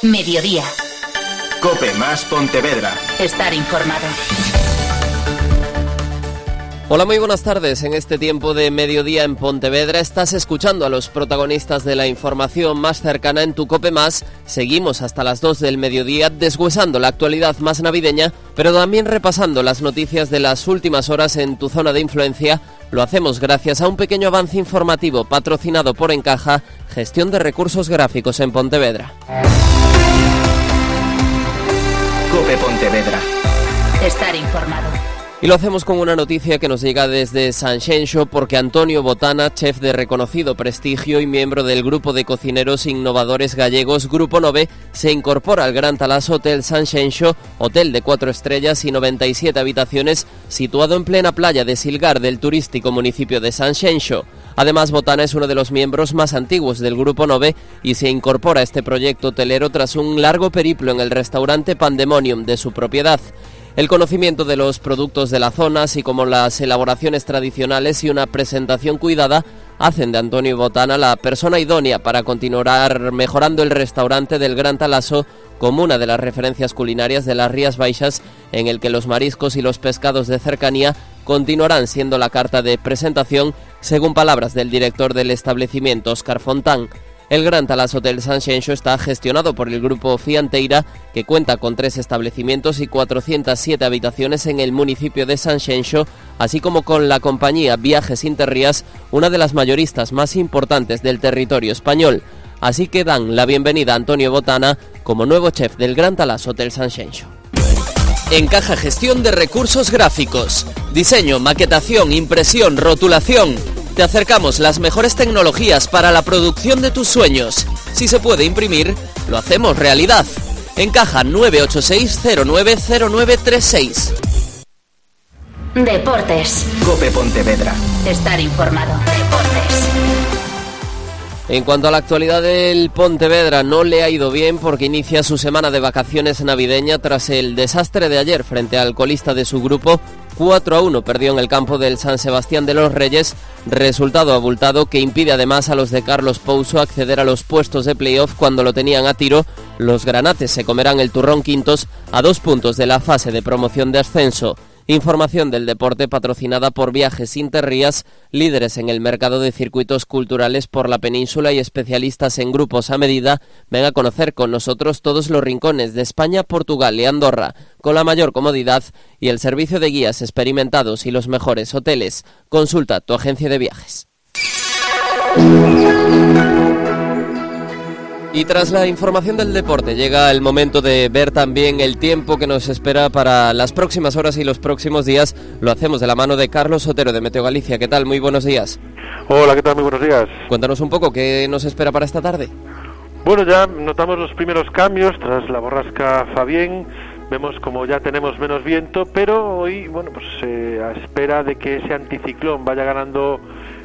Mediodía. COPE más Pontevedra. Estar informado. Hola, muy buenas tardes. En este tiempo de mediodía en Pontevedra estás escuchando a los protagonistas de la información más cercana en tu COPE más. Seguimos hasta las 2 del mediodía deshuesando la actualidad más navideña, pero también repasando las noticias de las últimas horas en tu zona de influencia. Lo hacemos gracias a un pequeño avance informativo patrocinado por Encaja, gestión de recursos gráficos en Pontevedra. COPE Pontevedra. Estar informado. Y lo hacemos con una noticia que nos llega desde Sanxenxo porque Antonio Botana, chef de reconocido prestigio y miembro del grupo de cocineros innovadores gallegos Grupo 9, se incorpora al Gran Talaso Hotel Sanxenxo, hotel de 4 estrellas y 97 habitaciones, situado en plena playa de Silgar del turístico municipio de Sanxenxo. Además, Botana es uno de los miembros más antiguos del Grupo 9 y se incorpora a este proyecto hotelero tras un largo periplo en el restaurante Pandemonium de su propiedad. El conocimiento de los productos de la zona, así como las elaboraciones tradicionales y una presentación cuidada, hacen de Antonio Botana la persona idónea para continuar mejorando el restaurante del Gran Talaso como una de las referencias culinarias de las Rías Baixas, en el que los mariscos y los pescados de cercanía continuarán siendo la carta de presentación, según palabras del director del establecimiento, Óscar Fontán. El Gran Talaso Hotel Sanxenxo está gestionado por el grupo Fianteira, que cuenta con 3 establecimientos y 407 habitaciones en el municipio de Sanxenxo, así como con la compañía Viajes Interrías, una de las mayoristas más importantes del territorio español. Así que dan la bienvenida a Antonio Botana como nuevo chef del Gran Talaso Hotel Sanxenxo. Encaja gestión de recursos gráficos, diseño, maquetación, impresión, rotulación. Te acercamos las mejores tecnologías para la producción de tus sueños. Si se puede imprimir, lo hacemos realidad. Encaja 986-090936. Deportes. COPE Pontevedra. Estar informado. Deportes. En cuanto a la actualidad del Pontevedra, no le ha ido bien porque inicia su semana de vacaciones navideña tras el desastre de ayer frente al colista de su grupo. 4-1 perdió en el campo del San Sebastián de los Reyes, resultado abultado que impide además a los de Carlos Pouso acceder a los puestos de playoff cuando lo tenían a tiro. Los granates se comerán el turrón quintos a 2 puntos de la fase de promoción de ascenso. Información del deporte patrocinada por Viajes Interrías, líderes en el mercado de circuitos culturales por la península y especialistas en grupos a medida. Ven a conocer con nosotros todos los rincones de España, Portugal y Andorra, con la mayor comodidad y el servicio de guías experimentados y los mejores hoteles. Consulta tu agencia de viajes. Y tras la información del deporte llega el momento de ver también el tiempo que nos espera para las próximas horas y los próximos días. Lo hacemos de la mano de Carlos Otero de Meteo Galicia. ¿Qué tal? Muy buenos días. Hola, ¿qué tal? Muy buenos días. Cuéntanos un poco, ¿qué nos espera para esta tarde? Bueno, ya notamos los primeros cambios tras la borrasca Fabián. Vemos como ya tenemos menos viento, pero hoy, bueno, pues a espera de que ese anticiclón vaya ganando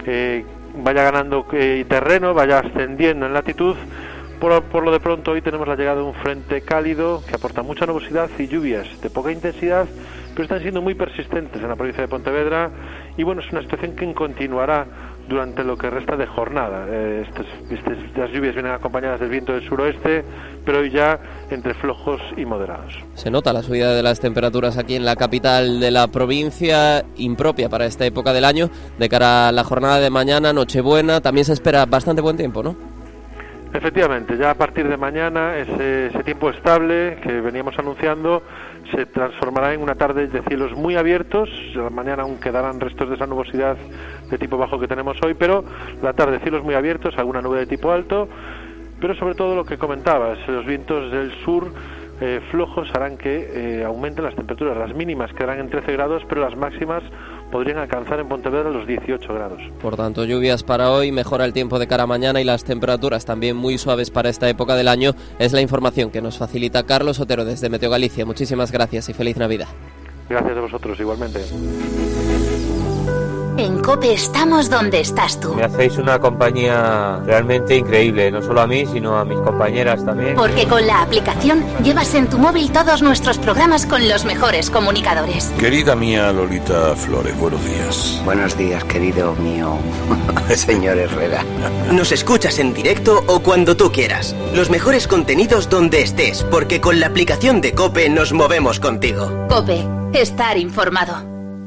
terreno, vaya ascendiendo en latitud. Por lo de pronto hoy tenemos la llegada de un frente cálido que aporta mucha nubosidad y lluvias de poca intensidad, pero están siendo muy persistentes en la provincia de Pontevedra y bueno, es una situación que continuará durante lo que resta de jornada. Las lluvias vienen acompañadas del viento del suroeste, pero hoy ya entre flojos y moderados. Se nota la subida de las temperaturas aquí en la capital de la provincia, impropia para esta época del año. De cara a la jornada de mañana, Nochebuena, también se espera bastante buen tiempo, ¿no? Efectivamente, ya a partir de mañana ese tiempo estable que veníamos anunciando se transformará en una tarde de cielos muy abiertos. Mañana aún quedarán restos de esa nubosidad de tipo bajo que tenemos hoy, pero la tarde cielos muy abiertos, alguna nube de tipo alto, pero sobre todo lo que comentabas, los vientos del sur flojos harán que aumenten las temperaturas. Las mínimas quedarán en 13 grados, pero las máximas podrían alcanzar en Pontevedra los 18 grados. Por tanto, lluvias para hoy, mejora el tiempo de cara a mañana y las temperaturas también muy suaves para esta época del año. Es la información que nos facilita Carlos Otero desde Meteo Galicia. Muchísimas gracias y feliz Navidad. Gracias a vosotros, igualmente. En COPE estamos donde estás tú. Me hacéis una compañía realmente increíble, no solo a mí, sino a mis compañeras también. Porque con la aplicación llevas en tu móvil todos nuestros programas con los mejores comunicadores. Querida mía Lolita Flores, buenos días. Buenos días, querido mío señor Herrera. Nos escuchas en directo o cuando tú quieras. Los mejores contenidos donde estés, porque con la aplicación de COPE nos movemos contigo. COPE, estar informado.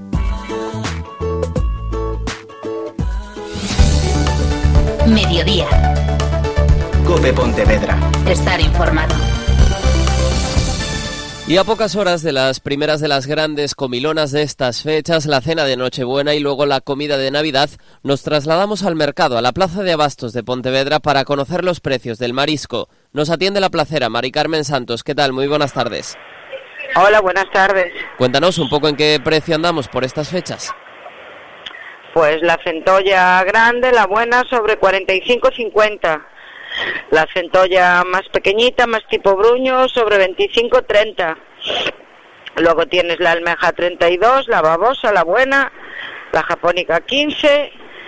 Mediodía. COPE Pontevedra. Estar informado. Y a pocas horas de las primeras de las grandes comilonas de estas fechas, la cena de Nochebuena y luego la comida de Navidad, nos trasladamos al mercado, a la Plaza de Abastos de Pontevedra, para conocer los precios del marisco. Nos atiende la placera, Mari Carmen Santos. ¿Qué tal? Muy buenas tardes. Hola, buenas tardes. Cuéntanos un poco en qué precio andamos por estas fechas. Pues la centolla grande, la buena, sobre 45,50. La centolla más pequeñita, más tipo bruño, sobre 25,30. Luego tienes la almeja 32, la babosa, la buena, la japónica 15.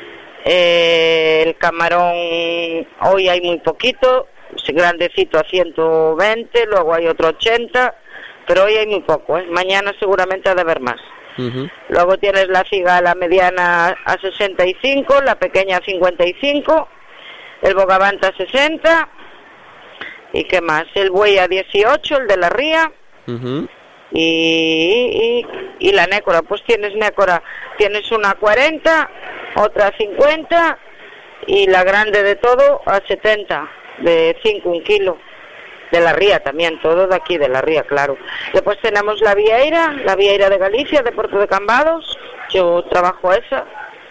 El camarón hoy hay muy poquito, grandecito a 120, luego hay otro 80, pero hoy hay muy poco, ¿eh? Mañana seguramente ha de haber más. Uh-huh. Luego tienes la cigala mediana a 65, la pequeña a 55, el bogavante a 60, ¿y qué más? El buey a 18, el de la ría, Uh-huh. y la nécora, pues tienes nécora, tienes una a 40, otra a 50, y la grande de todo a 70, de 5, 1 kilo. De la ría también, todo de aquí, de la ría, claro. Después tenemos la vieira de Galicia, de Puerto de Cambados, yo trabajo esa,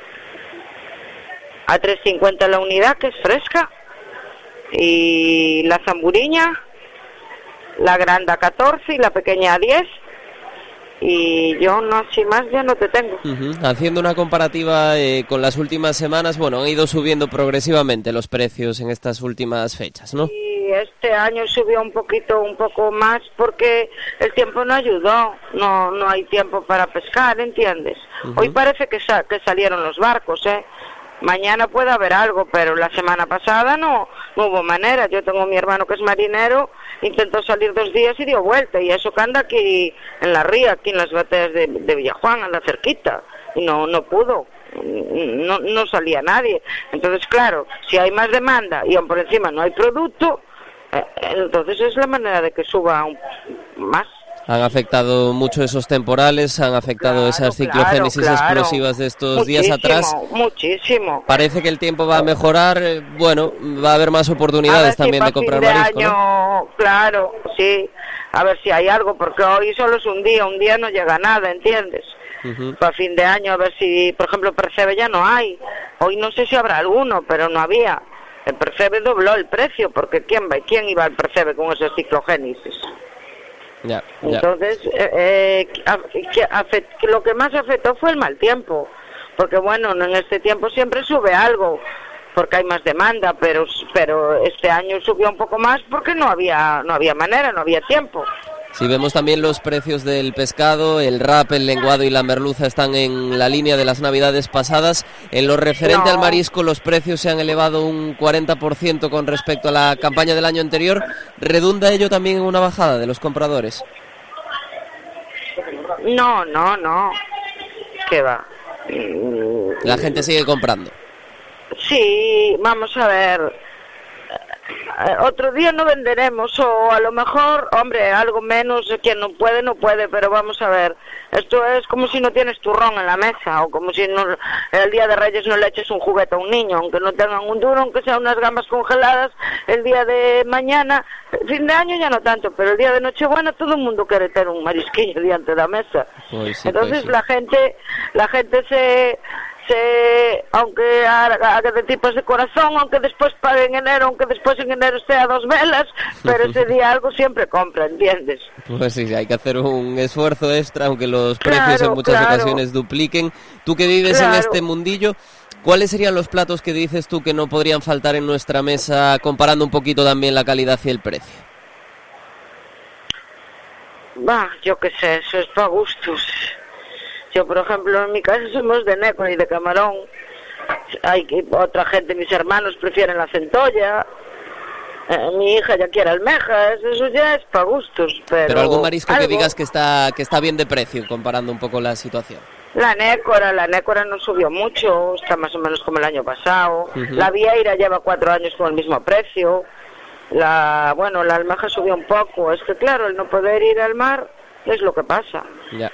a 3,50 la unidad, que es fresca, y la zamburiña, la grande a 14 y la pequeña a 10, y yo no, si más ya no te tengo. Uh-huh. Haciendo una comparativa con las últimas semanas, bueno, han ido subiendo progresivamente los precios en estas últimas fechas, ¿no? Y este año subió un poco más porque el tiempo no ayudó, no hay tiempo para pescar, ¿entiendes? Uh-huh. Hoy parece que salieron los barcos, ¿eh? Mañana puede haber algo, pero la semana pasada no hubo manera. Yo tengo mi hermano que es marinero, intentó salir 2 días y dio vuelta, y eso que anda aquí en la ría, aquí en las bateas de Villajuan, anda cerquita, y no pudo. No salía nadie. Entonces, claro, si hay más demanda y aún por encima no hay producto, entonces es la manera de que suba más. Han afectado mucho esos temporales, han afectado esas ciclogénesis explosivas de estos días atrás. Muchísimo. Parece que el tiempo va a mejorar, bueno, va a haber más oportunidades también de comprar marisco, ¿no? Claro, sí. A ver si hay algo, porque hoy solo es un día no llega nada, ¿entiendes? Uh-huh. Para fin de año, a ver si, por ejemplo, percebe ya no hay. Hoy no sé si habrá alguno, pero no había. El percebe dobló el precio, porque ¿quién iba al percebe con esas ciclogénesis? Ya. Entonces, lo que más afectó fue el mal tiempo, porque bueno, en este tiempo siempre sube algo, porque hay más demanda, pero este año subió un poco más porque no había manera, no había tiempo. Si vemos también los precios del pescado, el rap, el lenguado y la merluza están en la línea de las navidades pasadas. En lo referente al marisco, los precios se han elevado un 40% con respecto a la campaña del año anterior. ¿Redunda ello también en una bajada de los compradores? No. ¿Qué va? La gente sigue comprando. Sí, vamos a ver. Otro día no venderemos, o a lo mejor, hombre, algo menos, quien no puede, pero vamos a ver, esto es como si no tienes turrón en la mesa, o como si el día de Reyes no le eches un juguete a un niño, aunque no tengan un duro, aunque sean unas gambas congeladas, el día de mañana, fin de año ya no tanto, pero el día de Nochebuena todo el mundo quiere tener un marisquillo diante de la mesa. Pues sí, entonces sí. la gente aunque haga de tipos de corazón, aunque después pague en enero, aunque después en enero esté a 2 velas, pero ese día algo siempre compra, ¿entiendes? Pues sí, hay que hacer un esfuerzo extra, aunque los precios en muchas ocasiones dupliquen. Tú que vives en este mundillo, ¿cuáles serían los platos que dices tú que no podrían faltar en nuestra mesa, comparando un poquito también la calidad y el precio? Yo qué sé, eso es para gustos. Yo, por ejemplo, en mi casa somos de nécora y de camarón. Otra gente, mis hermanos, prefieren la centolla. Mi hija ya quiere almejas, eso ya es para gustos. Pero algún marisco que digas que está bien de precio, comparando un poco la situación. La nécora no subió mucho, está más o menos como el año pasado. La vieira lleva 4 años con el mismo precio. La almeja subió un poco. Es que claro, el no poder ir al mar es lo que pasa.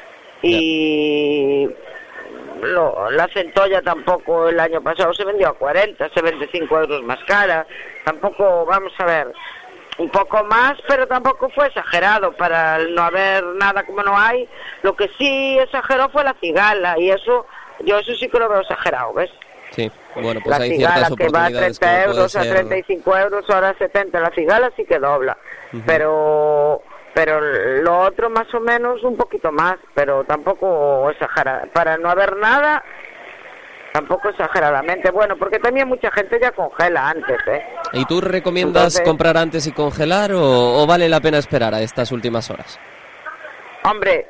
Y la centolla tampoco el año pasado se vendió a 40, 75 euros más cara. Tampoco, vamos a ver, un poco más, pero tampoco fue exagerado para no haber nada como no hay. Lo que sí exageró fue la cigala, y eso sí que lo veo exagerado, ¿ves? Sí, bueno, pues la hay cigala ciertas oportunidades que va a 30 euros, a 35 euros, ahora a 70, la cigala sí que dobla, pero lo otro más o menos un poquito más, pero tampoco exagera, para no haber nada, tampoco exageradamente. Bueno, porque también mucha gente ya congela antes, ¿eh? ¿Y tú recomiendas comprar antes y congelar o vale la pena esperar a estas últimas horas? Hombre,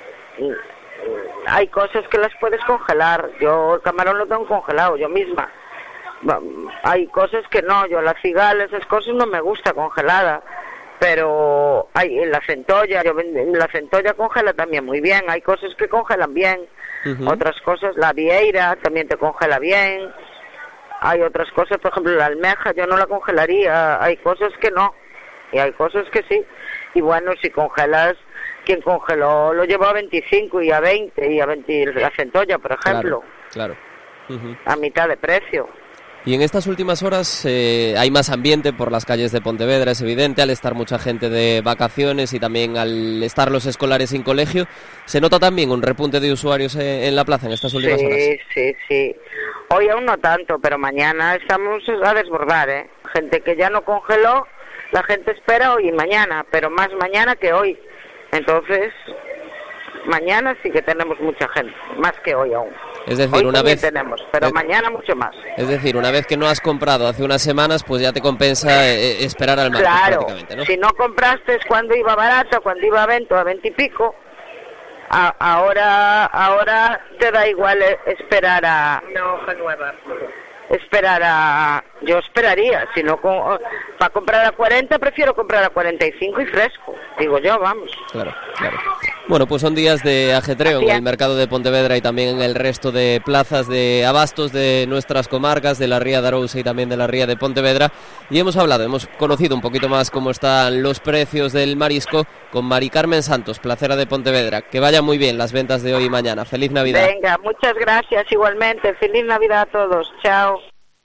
hay cosas que las puedes congelar. Yo el camarón lo tengo congelado, yo misma. Hay cosas que no, yo la cigala, esas cosas no me gusta congelada. Pero la centolla congela también muy bien. Hay cosas que congelan bien, otras cosas, la vieira también te congela bien. Hay otras cosas, por ejemplo, la almeja yo no la congelaría. Hay cosas que no, y hay cosas que sí. Y bueno, si congelas, quien congeló lo llevó a 25 y a 20, la centolla, por ejemplo. Claro. A mitad de precio. Y en estas últimas horas hay más ambiente por las calles de Pontevedra, es evidente, al estar mucha gente de vacaciones y también al estar los escolares sin colegio. ¿Se nota también un repunte de usuarios en la plaza en estas últimas horas? Sí. Hoy aún no tanto, pero mañana estamos a desbordar, ¿eh? Gente que ya no congeló, la gente espera hoy y mañana, pero más mañana que hoy. Entonces, mañana sí que tenemos mucha gente, más que hoy aún. Es decir, una vez tenemos, pero mañana mucho más. Es decir, una vez que no has comprado hace unas semanas, pues ya te compensa esperar al martes, prácticamente, ¿no? Si no compraste cuando iba barato, cuando iba a 20 o a 20 y pico, ahora te da igual esperar a una hoja nueva. Yo esperaría, si no para comprar a 40 prefiero comprar a 45 y fresco, digo yo, vamos. Claro. Bueno, pues son días de ajetreo en el mercado de Pontevedra y también en el resto de plazas de abastos de nuestras comarcas, de la Ría de Arousa y también de la Ría de Pontevedra, y hemos conocido un poquito más cómo están los precios del marisco con Mari Carmen Santos, placera de Pontevedra. Que vayan muy bien las ventas de hoy y mañana. ¡Feliz Navidad! Venga, muchas gracias, igualmente. ¡Feliz Navidad a todos! ¡Chao!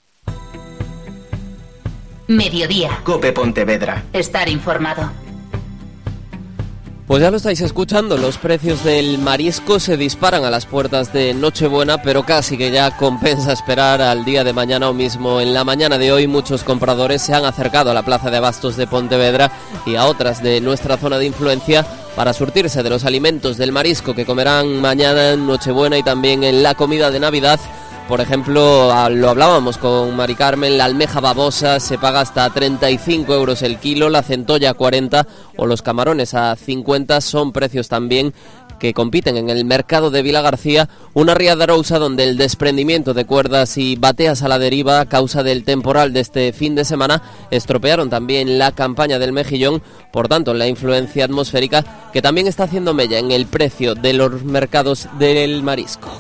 Mediodía. COPE Pontevedra. Estar informado. Pues ya lo estáis escuchando, los precios del marisco se disparan a las puertas de Nochebuena, pero casi que ya compensa esperar al día de mañana o mismo en la mañana de hoy. Muchos compradores se han acercado a la plaza de abastos de Pontevedra y a otras de nuestra zona de influencia para surtirse de los alimentos del marisco que comerán mañana en Nochebuena y también en la comida de Navidad. Por ejemplo, lo hablábamos con Mari Carmen, la almeja babosa se paga hasta 35 euros el kilo, la centolla a 40 o los camarones a 50, son precios también que compiten en el mercado de Vilagarcía, una ría de Arousa donde el desprendimiento de cuerdas y bateas a la deriva a causa del temporal de este fin de semana estropearon también la campaña del mejillón, por tanto la influencia atmosférica que también está haciendo mella en el precio de los mercados del marisco.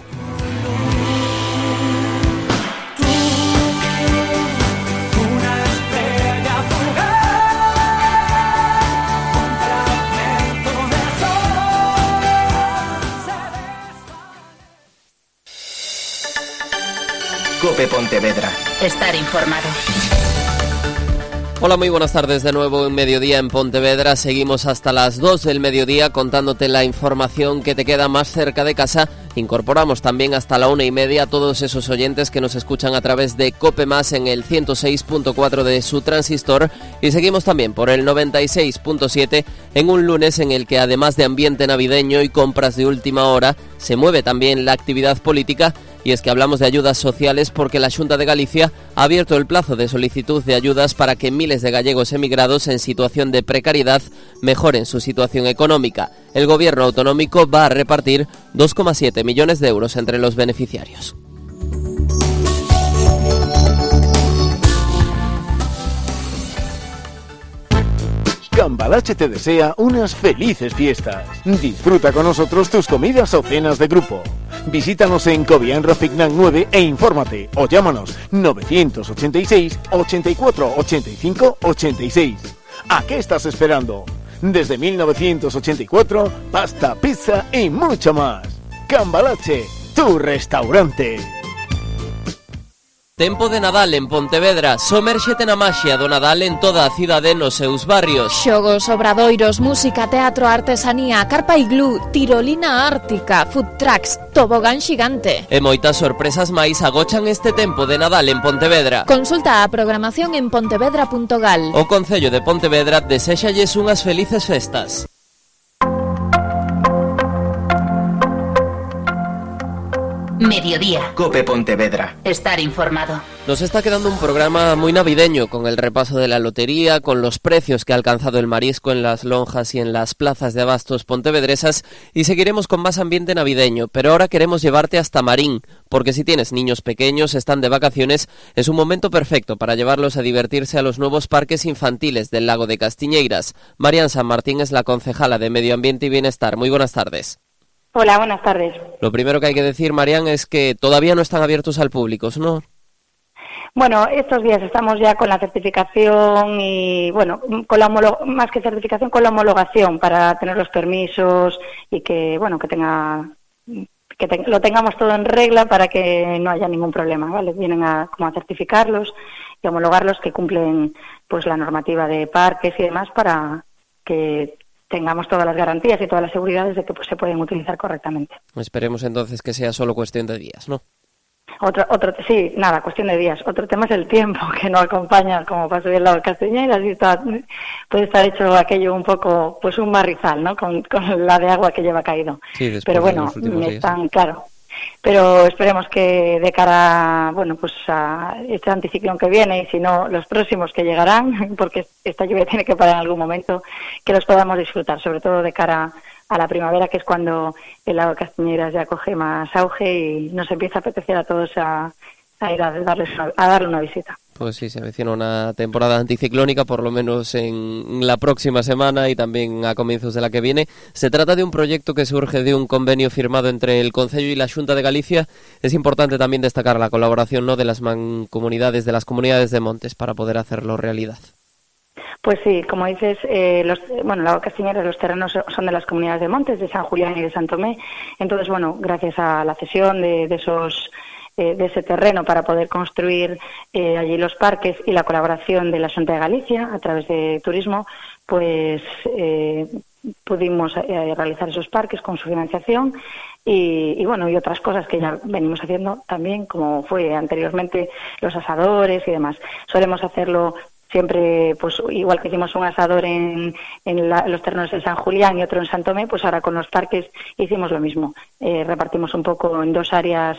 COPE Pontevedra. Estar informado. Hola, muy buenas tardes de nuevo en Mediodía en Pontevedra. Seguimos hasta las 2 del mediodía contándote la información que te queda más cerca de casa. Incorporamos también hasta la 1:30 a todos esos oyentes que nos escuchan a través de COPE Más en el 106.4 de su transistor. Y seguimos también por el 96.7 en un lunes en el que además de ambiente navideño y compras de última hora, se mueve también la actividad política Y es que hablamos de ayudas sociales porque la Xunta de Galicia ha abierto el plazo de solicitud de ayudas para que miles de gallegos emigrados en situación de precariedad mejoren su situación económica. El gobierno autonómico va a repartir 2,7 millones de euros entre los beneficiarios. Cambalache te desea unas felices fiestas. Disfruta con nosotros tus comidas o cenas de grupo. Visítanos en Cobián Raficnan 9 e infórmate o llámanos 986 84 85 86. ¿A qué estás esperando? Desde 1984, pasta, pizza y mucho más. Cambalache, tu restaurante. Tempo de Nadal en Pontevedra, somérxete na maxia do Nadal en toda a cidade nos seus barrios. Xogos, obradoiros, música, teatro, artesanía, carpa iglú, tirolina ártica, food trucks, tobogán xigante. E moitas sorpresas máis agochan este tempo de Nadal en Pontevedra. Consulta a programación en pontevedra.gal. O Concello de Pontevedra deséxalles unhas felices festas. Mediodía. Cope Pontevedra. Estar informado. Nos está quedando un programa muy navideño, con el repaso de la lotería, con los precios que ha alcanzado el marisco en las lonjas y en las plazas de abastos pontevedresas, y seguiremos con más ambiente navideño, pero ahora queremos llevarte hasta Marín, porque si tienes niños pequeños, están de vacaciones, es un momento perfecto para llevarlos a divertirse a los nuevos parques infantiles del lago de Castiñeiras. Marian San Martín es la concejala de Medio Ambiente y Bienestar. Muy buenas tardes. Hola, buenas tardes. Lo primero que hay que decir, Marian, es que todavía no están abiertos al público, ¿no? Bueno, estos días estamos ya con la certificación y, bueno, con la más que certificación, con la homologación para tener los permisos y que, bueno, lo tengamos todo en regla para que no haya ningún problema, ¿vale? Vienen como a certificarlos y homologarlos que cumplen, pues, la normativa de parques y demás para que tengamos todas las garantías y todas las seguridades de que pues se pueden utilizar correctamente. Esperemos entonces que sea solo cuestión de días, ¿no? Sí, nada, cuestión de días. Otro tema es el tiempo, que no acompaña, como pasó del lado de Castiñeiras, y puede estar hecho aquello un poco, pues un barrizal, ¿no? Con la de agua que lleva caído. Sí, pero bueno, están, claro. Pero esperemos que de cara, bueno, pues a este anticiclón que viene, y si no, los próximos que llegarán, porque esta lluvia tiene que parar en algún momento, que los podamos disfrutar, sobre todo de cara a la primavera, que es cuando el lago de Castiñeiras ya coge más auge y nos empieza a apetecer a todos a ir a darle una visita. Pues sí, se avecina una temporada anticiclónica, por lo menos en la próxima semana y también a comienzos de la que viene. Se trata de un proyecto que surge de un convenio firmado entre el Concello y la Xunta de Galicia. Es importante también destacar la colaboración, ¿no?, de las mancomunidades, de las comunidades de montes, para poder hacerlo realidad. Pues sí, como dices, la Castiñeiras, los terrenos son de las comunidades de montes, de San Julián y de San Tomé. Entonces, bueno, gracias a la cesión de ese terreno para poder construir allí los parques y la colaboración de la Xunta de Galicia a través de turismo, pues pudimos realizar esos parques con su financiación y otras cosas que ya venimos haciendo también, como fue anteriormente los asadores y demás. Solemos hacerlo siempre, pues igual que hicimos un asador en los terrenos de San Julián y otro en San Tomé, pues ahora con los parques hicimos lo mismo. Repartimos un poco en dos áreas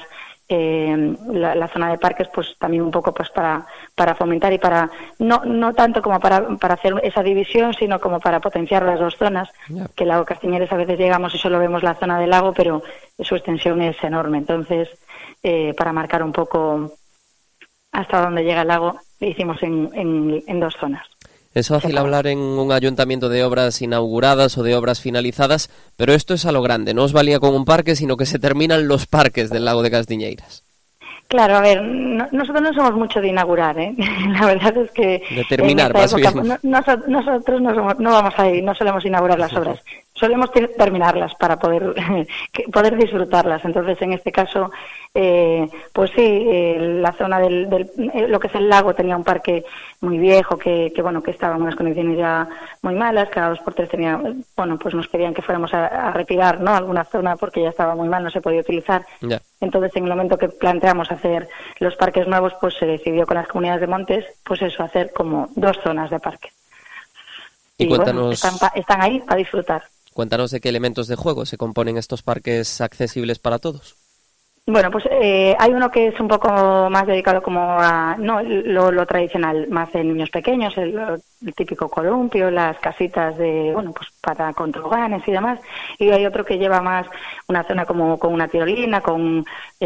la zona de parques, pues también un poco pues para fomentar y para no tanto como para hacer esa división, sino como para potenciar las dos zonas. Que el lago Castiñeiras a veces llegamos y solo vemos la zona del lago, pero su extensión es enorme. Entonces, para marcar un poco hasta dónde llega el lago, hicimos en dos zonas. Es fácil hablar en un ayuntamiento de obras inauguradas o de obras finalizadas, pero esto es a lo grande. No os valía con un parque, sino que se terminan los parques del lago de Castiñeiras. Claro, a ver, nosotros no somos mucho de inaugurar, ¿eh? La verdad es que de terminar, en esta época, bien. Nosotros no vamos ahí, no solemos inaugurar las obras, solemos terminarlas para poder disfrutarlas. Entonces, en este caso, pues sí, la zona lo que es el lago tenía un parque muy viejo que estaba en unas condiciones ya muy malas. Cada 2 por 3 pues nos pedían que fuéramos a retirar, ¿no?, alguna zona porque ya estaba muy mal, no se podía utilizar. Ya. Entonces, en el momento que planteamos hacer los parques nuevos, pues se decidió con las comunidades de montes, pues eso, hacer como 2 zonas de parque. Y cuéntanos, están ahí para disfrutar. Cuéntanos de qué elementos de juego se componen estos parques accesibles para todos. Bueno, pues hay uno que es un poco más dedicado como a lo tradicional, más de niños pequeños, el típico columpio, las casitas de, bueno, pues para con toboganes y demás. Y hay otro que lleva más una zona como con una tirolina, con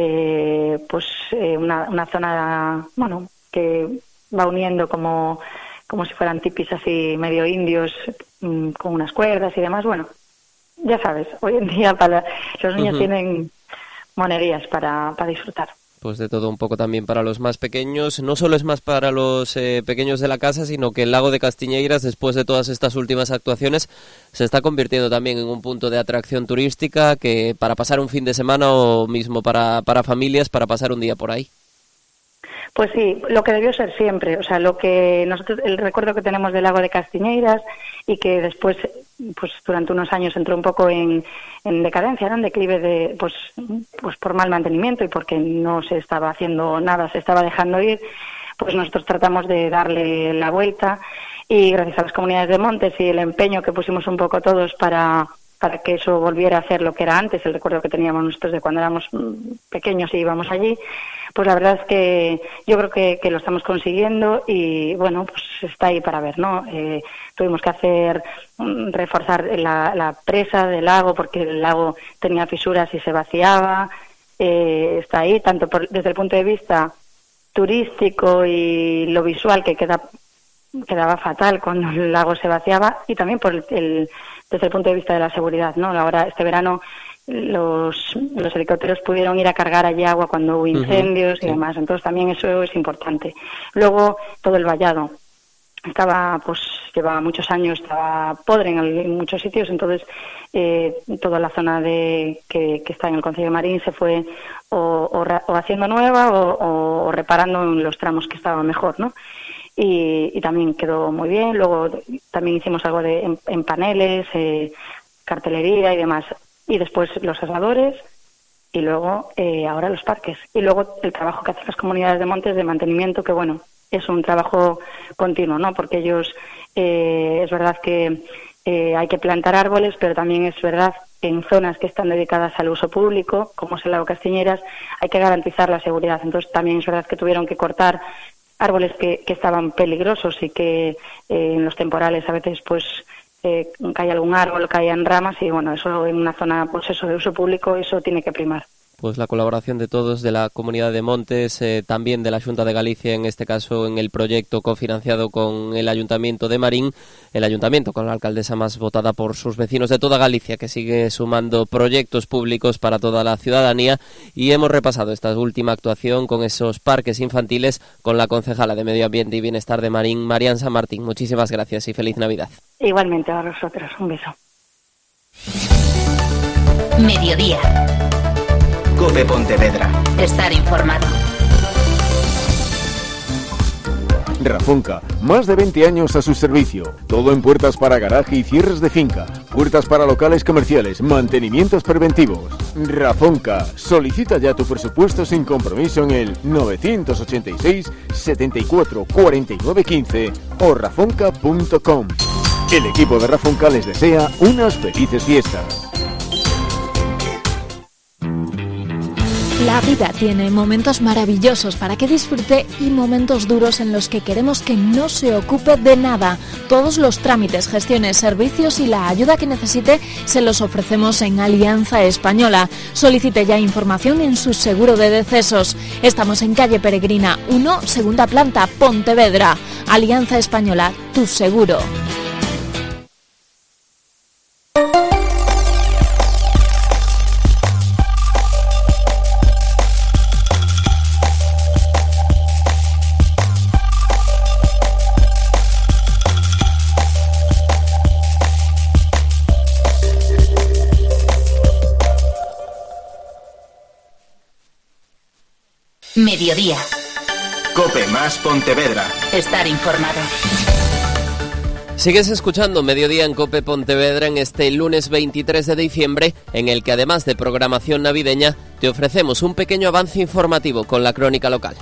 una zona, bueno, que va uniendo como si fueran tipis así medio indios, con unas cuerdas y demás. Bueno, ya sabes, hoy en día los niños tienen monerías para disfrutar. Pues de todo un poco también para los más pequeños. No solo es más para los pequeños de la casa, sino que el lago de Castiñeiras, después de todas estas últimas actuaciones, se está convirtiendo también en un punto de atracción turística que para pasar un fin de semana o mismo para familias, para pasar un día por ahí. Pues sí, lo que debió ser siempre, o sea, lo que nosotros, el recuerdo que tenemos del lago de Castiñeiras y que después, pues durante unos años entró un poco en decadencia, ¿no? En declive de, pues por mal mantenimiento y porque no se estaba haciendo nada, se estaba dejando ir, pues nosotros tratamos de darle la vuelta y gracias a las comunidades de montes y el empeño que pusimos un poco todos para que eso volviera a ser lo que era antes, el recuerdo que teníamos nosotros de cuando éramos pequeños y íbamos allí, pues la verdad es que yo creo que lo estamos consiguiendo y bueno, pues está ahí para ver, ¿no? Tuvimos que reforzar la presa del lago porque el lago tenía fisuras y se vaciaba, está ahí tanto desde el punto de vista turístico y lo visual que quedaba fatal cuando el lago se vaciaba y también desde el punto de vista de la seguridad, ¿no? Ahora, este verano, los helicópteros pudieron ir a cargar allí agua cuando hubo incendios y demás, entonces también eso es importante. Luego, todo el vallado llevaba muchos años, estaba podre en muchos sitios, entonces toda la zona que está en el concello de Marín se fue o haciendo nueva o reparando en los tramos que estaban mejor, ¿no? Y también quedó muy bien. Luego también hicimos algo en paneles, cartelería y demás. Y después los asadores y luego ahora los parques. Y luego el trabajo que hacen las comunidades de montes de mantenimiento, que bueno, es un trabajo continuo, ¿no? Porque ellos, es verdad que hay que plantar árboles, pero también es verdad que en zonas que están dedicadas al uso público, como es el lago Castiñeiras, hay que garantizar la seguridad. Entonces también es verdad que tuvieron que cortar árboles que estaban peligrosos y que en los temporales a veces pues cae algún árbol, caían ramas y bueno, eso en una zona pues eso de uso público, eso tiene que primar. Pues la colaboración de todos, de la Comunidad de Montes, también de la Xunta de Galicia, en este caso en el proyecto cofinanciado con el Ayuntamiento de Marín, el Ayuntamiento con la alcaldesa más votada por sus vecinos de toda Galicia, que sigue sumando proyectos públicos para toda la ciudadanía, y hemos repasado esta última actuación con esos parques infantiles con la concejala de Medio Ambiente y Bienestar de Marín, Marian San Martín. Muchísimas gracias y feliz Navidad. Igualmente a vosotros, un beso. Mediodía. COPE Pontevedra. Estar informado. Rafonca, más de 20 años a su servicio. Todo en puertas para garaje y cierres de finca, puertas para locales comerciales, mantenimientos preventivos. Rafonca, solicita ya tu presupuesto sin compromiso en el 986 74 49 15 o rafonca.com. El equipo de Rafonca les desea unas felices fiestas. La vida tiene momentos maravillosos para que disfrute y momentos duros en los que queremos que no se ocupe de nada. Todos los trámites, gestiones, servicios y la ayuda que necesite se los ofrecemos en Alianza Española. Solicite ya información en su seguro de decesos. Estamos en calle Peregrina 1, segunda planta, Pontevedra. Alianza Española, tu seguro. Mediodía. COPE más Pontevedra. Estar informado. Sigues escuchando Mediodía en COPE Pontevedra en este lunes 23 de diciembre, en el que además de programación navideña, te ofrecemos un pequeño avance informativo con la crónica local.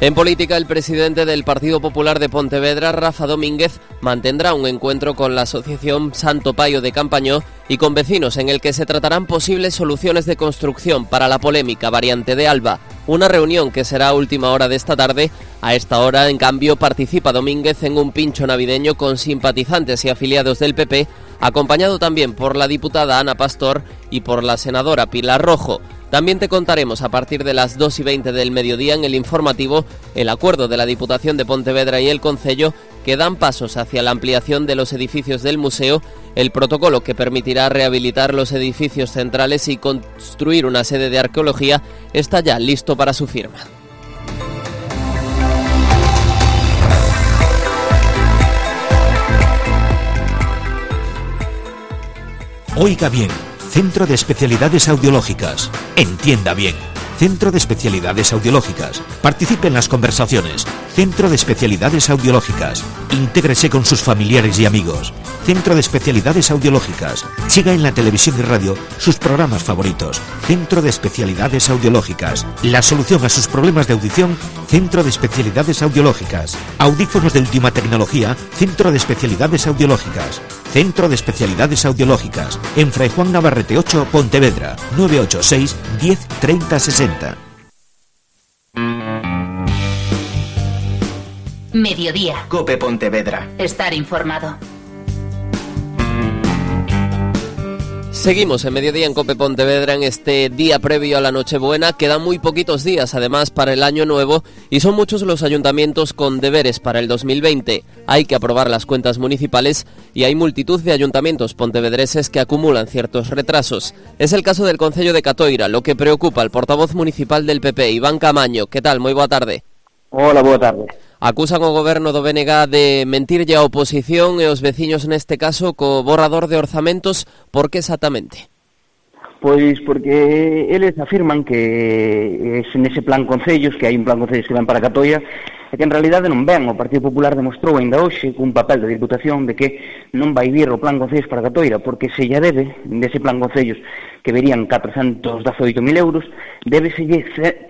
En política, el presidente del Partido Popular de Pontevedra, Rafa Domínguez, mantendrá un encuentro con la asociación Santo Paio de Campañó y con vecinos en el que se tratarán posibles soluciones de construcción para la polémica variante de Alba. Una reunión que será a última hora de esta tarde. A esta hora, en cambio, participa Domínguez en un pincho navideño con simpatizantes y afiliados del PP, acompañado también por la diputada Ana Pastor y por la senadora Pilar Rojo. También te contaremos a partir de las 2:20 del mediodía en el informativo el acuerdo de la Diputación de Pontevedra y el Concello que dan pasos hacia la ampliación de los edificios del museo, el protocolo que permitirá rehabilitar los edificios centrales y construir una sede de arqueología está ya listo para su firma. Oiga bien, Centro de Especialidades Audiológicas. Entienda bien. Centro de Especialidades Audiológicas. Participe en las conversaciones. Centro de Especialidades Audiológicas. Intégrese con sus familiares y amigos. Centro de Especialidades Audiológicas. Siga en la televisión y radio sus programas favoritos. Centro de Especialidades Audiológicas. La solución a sus problemas de audición. Centro de Especialidades Audiológicas. Audífonos de última tecnología. Centro de Especialidades Audiológicas. Centro de Especialidades Audiológicas. En Fray Juan Navarrete 8, Pontevedra. 986 10 30 60. Mediodía. COPE Pontevedra. Estar informado. Seguimos en Mediodía en COPE Pontevedra en este día previo a la Nochebuena. Quedan muy poquitos días además para el Año Nuevo y son muchos los ayuntamientos con deberes para el 2020. Hay que aprobar las cuentas municipales y hay multitud de ayuntamientos pontevedreses que acumulan ciertos retrasos. Es el caso del Concello de Catoira, lo que preocupa al portavoz municipal del PP, Iván Camaño. ¿Qué tal? Muy boa tarde. Hola, boa tarde. Acusan o goberno do BNG de mentirlle a oposición e os veciños neste caso co borrador de orzamentos. Por que exactamente? Pois porque eles afirman que nese plan concellos, que hai un plan concellos que ven para Catoira, e que en realidade non ven. O Partido Popular demostrou ainda hoxe cun papel da Diputación de que non vai vir o plan concellos para Catoira, porque se lla debe, dese plan concellos que verían 418.000 euros, débeselle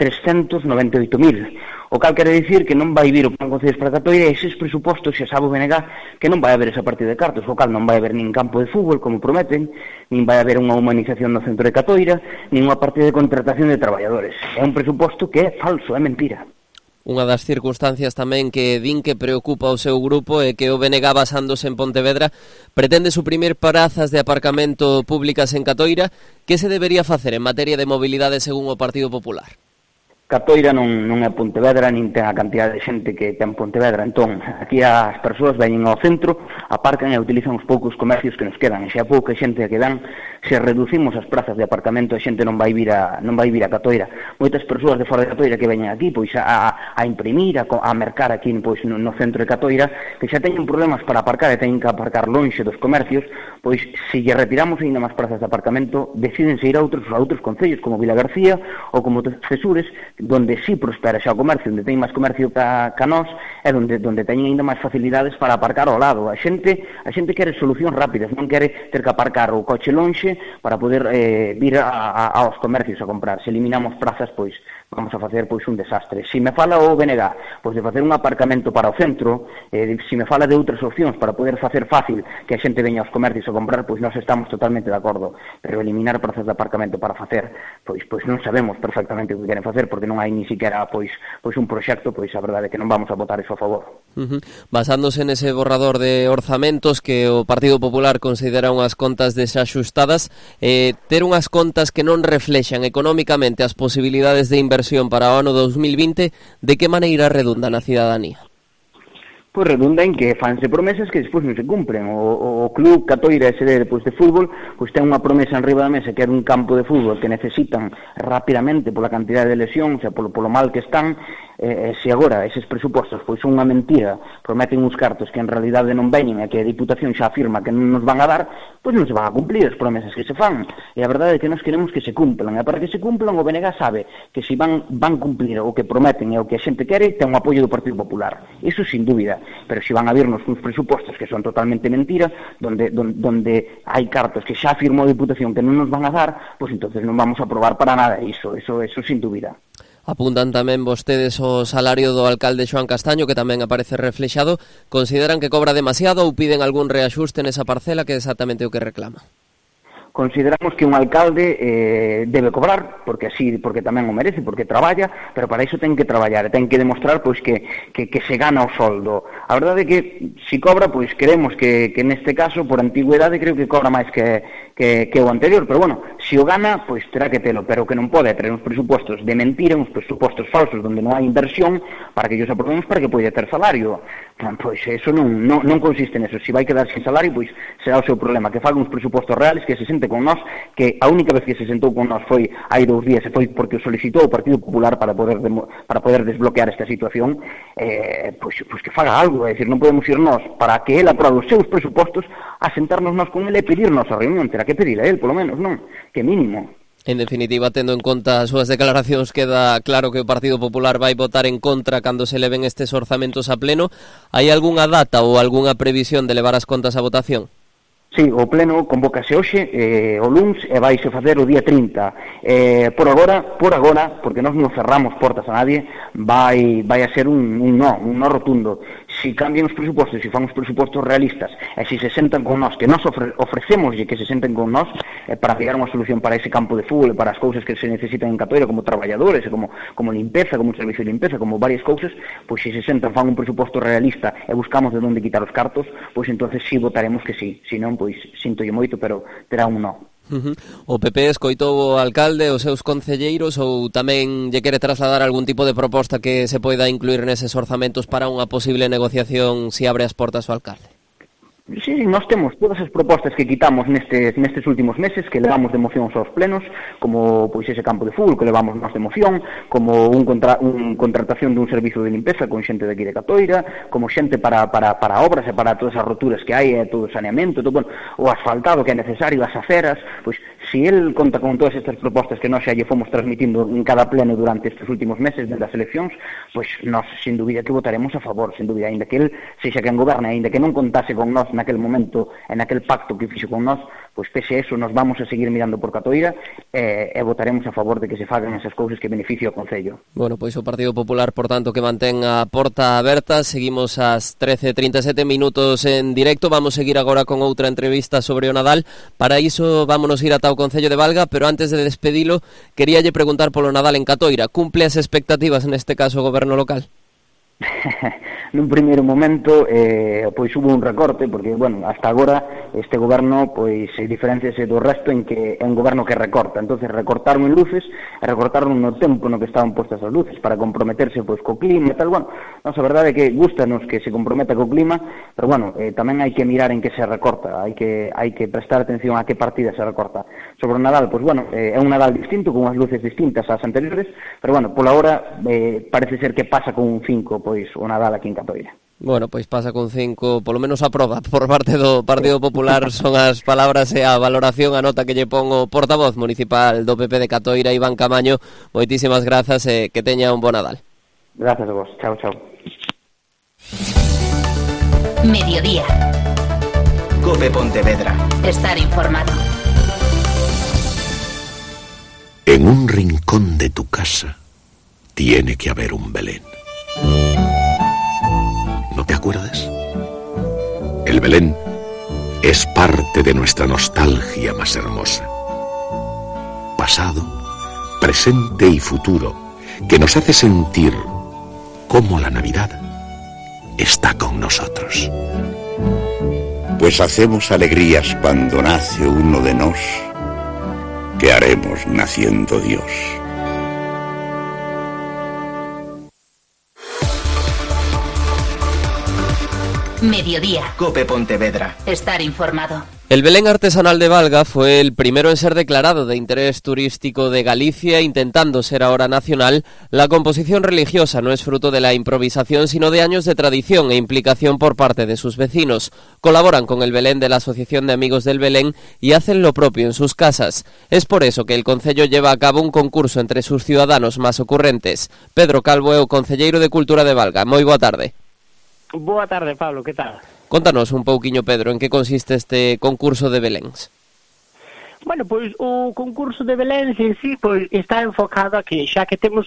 398.000. O cal quere dicir que non vai vir o plan concellos para Catoira e eses presupostos xa sabe o BNG que non vai haber esa partida de cartos, o cal non vai haber nin campo de fútbol, como prometen, nin vai haber unha humanización no centro de Catoira, nin unha partida de contratación de traballadores. É un presuposto que é falso, é mentira. Unha das circunstancias tamén que din que preocupa o seu grupo é que o BNG, basándose en Pontevedra, pretende suprimir prazas de aparcamento públicas en Catoira. Que se debería facer en materia de mobilidade según o Partido Popular? Catoira non é Pontevedra, nin ten a cantidad de xente que ten Pontevedra. Entón, aquí as persoas veñen ao centro, aparcan e utilizan os poucos comercios que nos quedan. E xa pouca xente que dan, se reducimos as prazas de aparcamento, a xente non vai vir a Catoira. Moitas persoas de fora de Catoira que veñen aquí, pois a imprimir, a mercar aquí pois no centro de Catoira, que xa teñen problemas para aparcar e teñen que aparcar lonxe dos comercios, pois se lle retiramos ainda máis prazas de aparcamento, decídense ir a outros concellos como Vilagarcía ou como Cesures, donde sí prospera xa o comercio, onde ten máis comercio ca nós, é donde teñen ainda máis facilidades para aparcar ao lado. A xente quere solucións rápidas, non quere ter que aparcar o coche lonxe para poder vir aos comercios a comprar. Se eliminamos prazas, pois vamos a facer pois un desastre. Se me fala o BNG pois de facer un aparcamento para o centro, se me fala de outras opcións para poder facer fácil que a xente veña aos comercios a comprar, pois nós estamos totalmente de acordo, pero eliminar prazas de aparcamento para facer, pois non sabemos perfectamente o que queren facer, porque non hai ni siquiera pois un proxecto, pois a verdade é que non vamos a votar eso a favor. Basándose nese borrador de orzamentos que o Partido Popular considera unhas contas desaxustadas, ter unhas contas que non reflexan económicamente as posibilidades de inversión para o ano 2020, de que maneira redunda na cidadanía? Pois redunda en que fanse promesas que despois non se cumpren. O club Catoira SD de fútbol pois ten unha promesa enriba da mesa que é un campo de fútbol que necesitan rapidamente pola cantidad de lesións e polo mal que están. Se agora eses presupostos pois son unha mentira, prometen uns cartos que en realidade non veñen e que a Diputación xa afirma que non nos van a dar, pois non se van a cumplir as promesas que se fan. E a verdade é que nós queremos que se cumplan, e para que se cumplan o BNG sabe que se van cumplir o que prometen e o que a xente quere, ten o apoio do Partido Popular. Iso sin dúbida, pero se van a virnos uns presupostos que son totalmente mentira, donde hai cartos que xa afirmou a Diputación que non nos van a dar, pois entonces non vamos a aprobar para nada iso sin dúbida. Apuntan tamén vostedes o salario do alcalde Xoán Castaño, que tamén aparece reflexado. Consideran que cobra demasiado ou piden algún reaxuste nesa parcela, que é exactamente o que reclama? Consideramos que un alcalde debe cobrar, porque tamén o merece, porque traballa, pero para iso ten que traballar, ten que demostrar pois que se gana o soldo. A verdade é que se cobra, pois queremos que neste caso, por antigüedade, creo que cobra máis que o anterior, pero bueno, se o gana, pois terá que telo, pero que non pode ter uns presupostos de mentira, uns presupostos falsos onde non hai inversión para que ellos aprobemos para que poida ter salario. Pois eso non consiste neso. Se vai quedar sin salario, pois será o seu problema, que faga uns presupostos reales, que se sente con nós, que a única vez que se sentou con nós foi hai 2 días, e foi porque o solicitou o Partido Popular para poder desbloquear esta situación, pois que faga algo, é dicir, non podemos ir nós para que ele aprobe os seus presupostos a sentarnos nós con ele e pedirnos a reunión, terá que pedir a ele, polo menos, non? Que mínimo. En definitiva, tendo en conta as súas declaracións, queda claro que o Partido Popular vai votar en contra cando se leven estes orzamentos a pleno. Hai algunha data ou algunha previsión de levar as contas a votación? Sí, o pleno convócase hoxe, o luns, e vaise facer o día 30. Por agora, porque nós non cerramos portas a nadie, vai a ser un no rotundo. Si cambian os presupostos, si fan os presupostos realistas, e si se sentan con nós, que nós ofrecémoslle que se senten con nós, para pegar unha solución para ese campo de fútbol e para as cousas que se necesitan en Catoira, como traballadores, como limpeza, como un servicio de limpeza, como varias cousas, pois se se sentan, fan un presuposto realista e buscamos de onde quitar os cartos, pois entonces sí votaremos que sí, si non, pois sintolle moito, pero terá un no. O PP escoitou o alcalde, os seus concelleiros, ou tamén lle quere trasladar algún tipo de proposta que se poida incluir neses orzamentos para unha posible negociación se abre as portas o alcalde? Sí, nós temos todas as propostas que quitamos nestes últimos meses, que levamos de mocións aos plenos, como pois ese campo de fútbol que levamos nós de moción, como un contratación dun servizo de limpeza con xente de aquí de Catoira, como xente para obras e para todas as roturas que hai, todo o saneamento, todo, bueno, o asfaltado que é necesario, as aceras, pois se el conta con todas estas propostas que nós xa lle fomos transmitindo en cada pleno durante estes últimos meses desde as eleccións, pois nós, sin dúbida, que votaremos a favor, sin dúbida, aínda que el sexa quen goberna, aínda que non contase con nós naquel momento, en aquel pacto que fixo con nós, pois pese a eso nos vamos a seguir mirando por Catoira e votaremos a favor de que se fagan esas cousas que beneficio ao Concello. Bueno, pois o Partido Popular, por tanto, que mantén a porta aberta. Seguimos ás 13:37 minutos en directo. Vamos seguir agora con outra entrevista sobre o Nadal. Para iso vámonos ir ata o Concello de Valga, pero antes de despedilo, queríalle preguntar polo Nadal en Catoira. Cumple as expectativas neste caso o goberno local? Nun primeiro momento pois hubo un recorte, porque, bueno, hasta agora este goberno pois diferenciase do resto en que é un goberno que recorta. Entonces recortaron en luces e recortaron no tempo no que estaban postas as luces para comprometerse pois co clima e tal. Bueno, a verdade é que gustanos que se comprometa co clima, pero bueno, tamén hai que mirar en que se recorta, hai que prestar atención a que partida se recorta. Sobre o Nadal, pois bueno, é un Nadal distinto, con unhas luces distintas ás anteriores, pero bueno, pola hora parece ser que pasa con un 5 pois o Nadal aquí en Catoira. Bueno, pois pasa con 5, polo menos a proba por parte do Partido Popular. Son as palabras e a valoración, a nota que lle pon o portavoz municipal do PP de Catoira, Iván Camaño. Moitísimas grazas e que teña un bon Nadal. Gracias a vos, chao, chao. Mediodía. COPE Pontevedra. Estar informado. En un rincón de tu casa tiene que haber un Belén. ¿No te acuerdas? El Belén es parte de nuestra nostalgia más hermosa. Pasado, presente y futuro, que nos hace sentir cómo la Navidad está con nosotros. Pues hacemos alegrías cuando nace uno de nos, que haremos naciendo Dios. Mediodía. COPE Pontevedra. Estar informado. El Belén artesanal de Valga fue el primero en ser declarado de interés turístico de Galicia, intentando ser ahora nacional. La composición religiosa no es fruto de la improvisación, sino de años de tradición e implicación por parte de sus vecinos. Colaboran con el Belén de la Asociación de Amigos del Belén y hacen lo propio en sus casas. Es por eso que el Concello lleva a cabo un concurso entre sus ciudadanos más ocurrentes. Pedro Calvo é o concelleiro de Cultura de Valga. Moi boa tarde. Boa tarde, Pablo, que tal? Contanos un pouquiño, Pedro, en que consiste este concurso de Beléns. Bueno, pois o concurso de Belén en sí, pois está enfocado a que xa que temos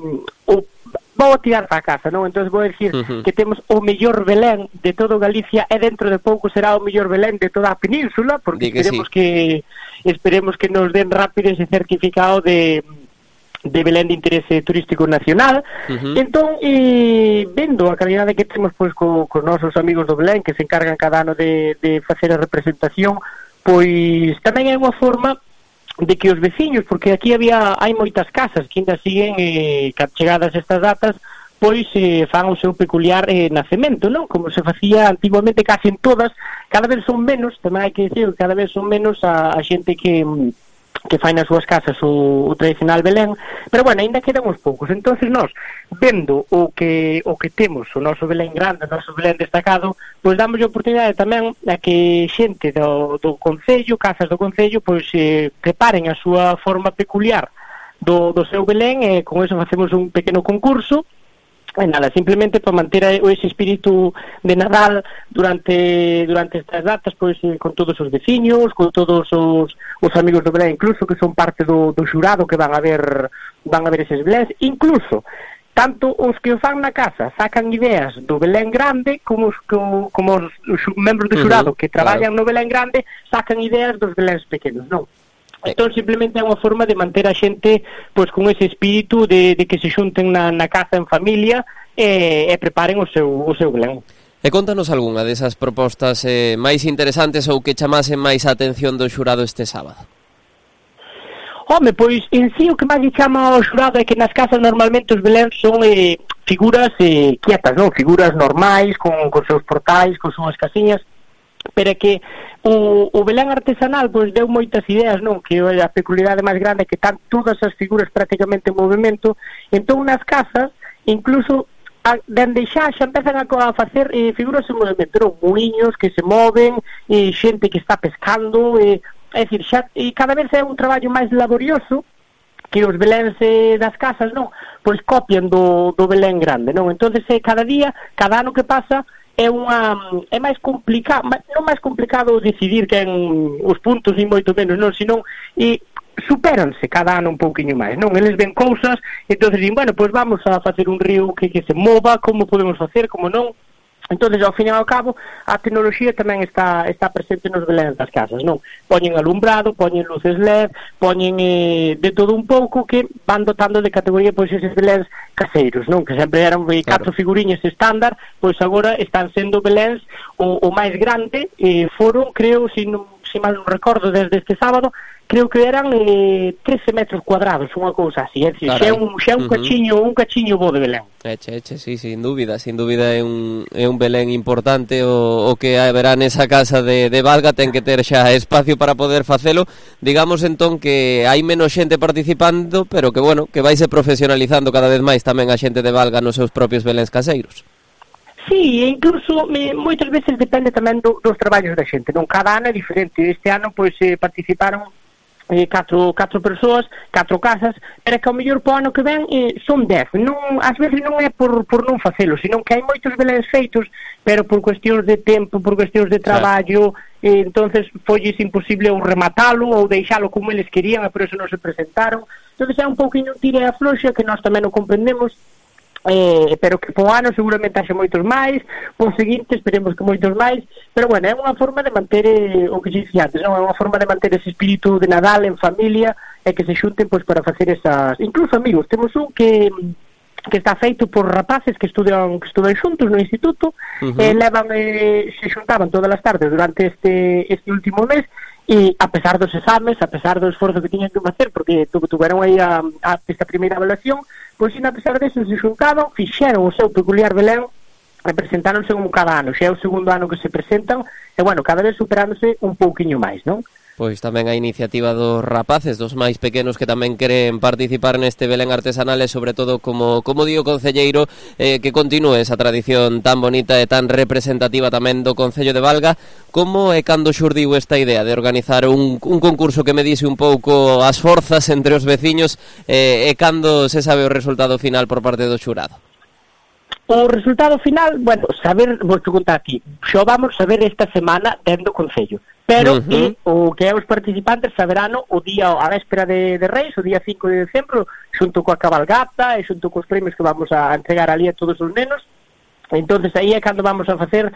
vou tirar para casa, non? Entón vou dicir que temos o mellor Belén de todo Galicia e dentro de pouco será o mellor Belén de toda a península, porque esperemos que nos den rápido ese certificado de Belén de interese turístico nacional. Entón, vendo a calidade que temos pois cos nosos amigos do Belén, que se encargan cada ano de facer a representación, pois tamén é unha forma de que os veciños, porque aquí hai moitas casas que ainda siguen chegadas estas datas, pois fan o seu peculiar nacemento, non? Como se facía antiguamente casi en todas, cada vez son menos, tamén hai que dicir, cada vez son menos a xente que fai nas súas casas o tradicional Belén, pero bueno, ainda quedan uns poucos. Entonces nós, vendo o que temos, o noso Belén grande, o noso Belén destacado, pois damos a oportunidade tamén a que xente do Concello, casas do Concello, pois preparen a súa forma peculiar do seu Belén, e con eso facemos un pequeno concurso. E nada, simplemente para manter ese espírito de Nadal durante estas datas, pois con todos os veciños, con todos os amigos do Belén, incluso que son parte do xurado que van a ver eses Beléns, incluso tanto os que o fan na casa sacan ideas do Belén grande como os membros do xurado que traballan no Belén grande sacan ideas dos Beléns pequenos, non? Entón simplemente é unha forma de manter a xente pois con ese espírito de que se xunten na casa en familia e preparen o seu Belén. E contanos algunha desas propostas máis interesantes ou que chamasen máis a atención do xurado este sábado. Home, pois en sí o que máis chama ao xurado é que nas casas normalmente os Beléns son figuras quietas, non? Figuras normais, con seus portais, con súas casiñas, pero que o Belén artesanal pois deu moitas ideas, non? Que a peculiaridade máis grande é que están todas as figuras prácticamente en movimento. Entón nas casas, incluso dende xa empezan a facer figuras en movimento, non? Muiños que se moven, xente que está pescando, é dicir, xa cada vez é un traballo máis laborioso que os Beléns das casas, non? Pois copian do Belén grande, non? Entonces cada día, cada ano que pasa é máis complicado, non máis complicado decidir quen os puntos ni moito menos, non, senón supéranse cada ano un pouquiño máis, non? Eles ven cousas, entonces din, bueno, pois vamos a facer un río que se mova, como podemos facer, como non. Entonces, ao fin e ao cabo, a tecnoloxía tamén está presente nos Beléns das casas, non? Poñen alumbrado, poñen luces LED, poñen de todo un pouco que van dotando de categoría pois eses Beléns caseiros, non? Que sempre eran 4 figuriñas estándar, pois agora están sendo Beléns o máis grande, foron, creo, se mal non recordo, desde este sábado, creo que eran 13 metros cuadrados, unha cousa así, é dicir, xa un cachiño bo de Belén. Sí, sin dúbida é un Belén importante o que haberá nesa casa de Valga, ten que ter xa espacio para poder facelo. Digamos entón que hai menos xente participando, pero que bueno, que vaise profesionalizando cada vez máis tamén a xente de Valga nos seus propios Beléns caseiros. Sí, incluso moitas veces depende tamén dos traballos da xente, non? Cada ano é diferente. Este ano pois participaron 4 persoas, 4 casas, pero que ao mellor po ano que ven son 10. Non, ás veces non é por non facelo, senón que hai moitos Beléns feitos, pero por cuestións de tempo, por cuestións de traballo, entonces folles imposible ou rematalo ou deixalo como eles querían, e por eso non se presentaron. Entonces é un pouquinho tira e afloxa, que nós tamén o comprendemos, pero que po ano seguramente haxe moitos máis, po seguinte esperemos que moitos máis, pero bueno, é unha forma de manter o que dicía antes, non? É unha forma de manter ese espírito de Nadal en familia e que se xunten pois para facer esas, incluso amigos. Temos un que está feito por rapaces que estudan xuntos no instituto, se xuntaban todas as tardes durante este último mes, e a pesar dos exames, a pesar do esforzo que tiñan que facer, porque tuveron aí esta primeira evaluación, pois a pesar deso se xuntaban, fixeron o seu peculiar Belén e presentáronse como cada ano. Xa é o segundo ano que se presentan e, bueno, cada vez superándose un pouquiño máis, non? Pois tamén a iniciativa dos rapaces, dos máis pequenos que tamén queren participar neste Belén artesanal e sobre todo, como di o concelleiro, que continúe esa tradición tan bonita e tan representativa tamén do Concello de Valga. Como e cando xurdiu esta idea de organizar un concurso que medise un pouco as forzas entre os veciños e cando se sabe o resultado final por parte do xurado? O resultado final, bueno, vou te contar aquí, xo vamos a ver esta semana dentro do Concello. pero o que é os participantes saberán o día, a véspera de Reis, o día 5 de decembro, xunto coa cabalgata e xunto cos premios que vamos a entregar ali a todos os nenos. Entonces aí é cando vamos a facer